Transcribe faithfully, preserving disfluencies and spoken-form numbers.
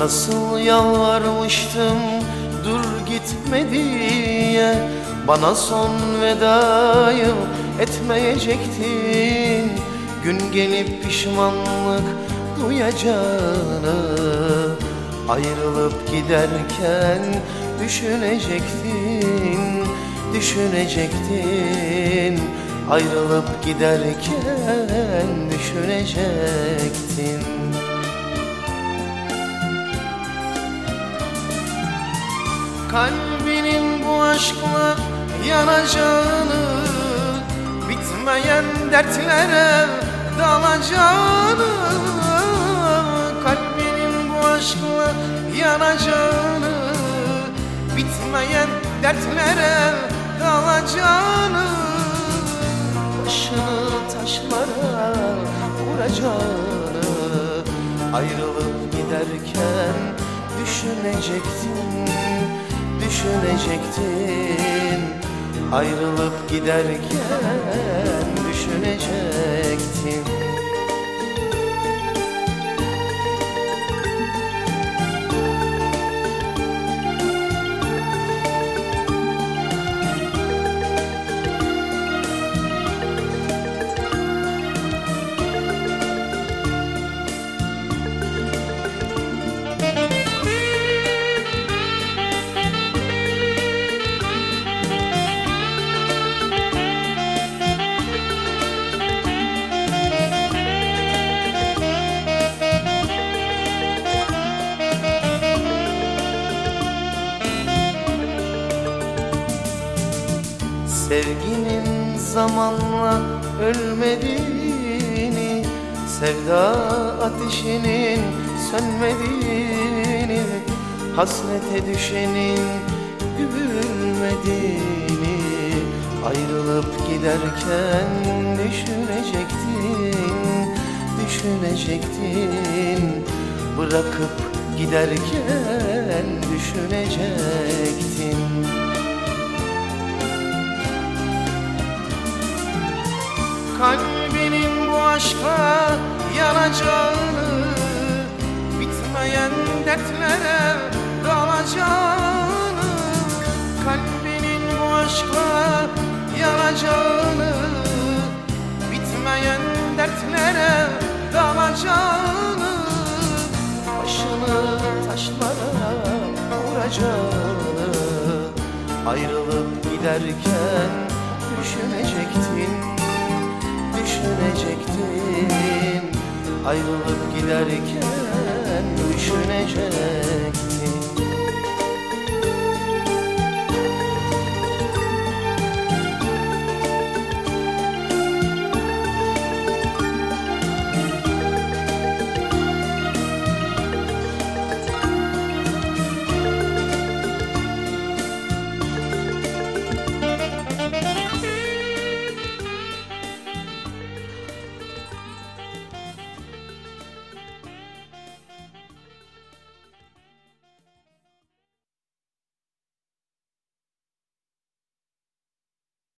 Nasıl yalvarmıştım dur gitme diye, bana son vedayı etmeyecektin. Gün gelip pişmanlık duyacağını ayrılıp giderken düşünecektin, düşünecektin. Ayrılıp giderken düşünecektin. Kalbinin bu aşkla yanacağını, bitmeyen dertlere dalacağını, kalbinin bu aşkla yanacağını, bitmeyen dertlere dalacağını, başını taşlara vuracağını, ayrılıp giderken düşünecektin, düşünecektin. Ayrılıp giderken düşünecektin. Sevginin zamanla ölmediğini, sevda ateşinin sönmediğini, hasrete düşenin gülmediğini, ayrılıp giderken düşünecektin, düşünecektin. Bırakıp giderken düşünecektin. Kalbinin bu aşka yanacağını, bitmeyen dertlere dalacağını, kalbinin bu aşka yanacağını, bitmeyen dertlere dalacağını, başını taşlara vuracağını, ayrılıp giderken düşünecektin, düşünecektin. Ayrılıp giderken düşünecektin.